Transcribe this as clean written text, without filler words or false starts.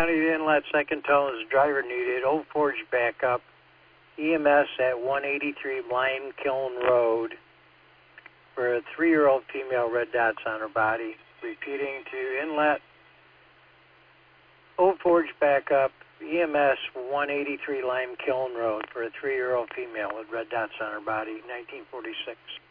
County Inlet, second tone is driver needed. Old Forge backup. EMS at 183 Lime Kiln Road for a 3-year-old female, red dots on her body. Repeating to Inlet. Old Forge backup. EMS 183 Lime Kiln Road for a 3-year-old female with red dots on her body. 1946.